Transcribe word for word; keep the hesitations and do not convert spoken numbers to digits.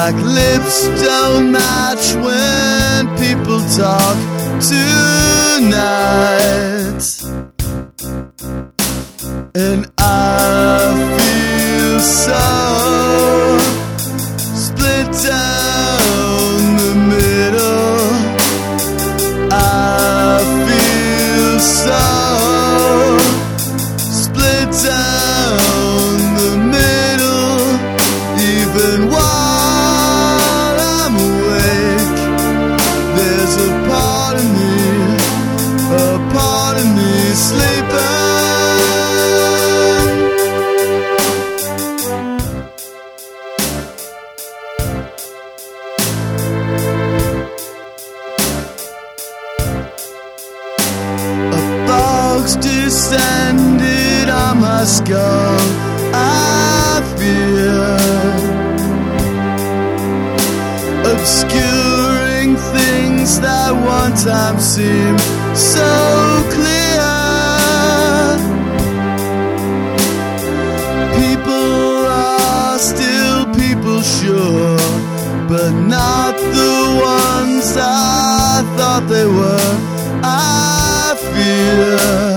like lips don't match when people talk tonight. And I feel so split down the middle. I feel so split down the middle. Even while I'm awake, there's a part of me, a part of me sleeping. Descended on my skull, I fear, obscuring things that one time seemed so clear. People are still people, sure, but not the ones I thought they were. I fear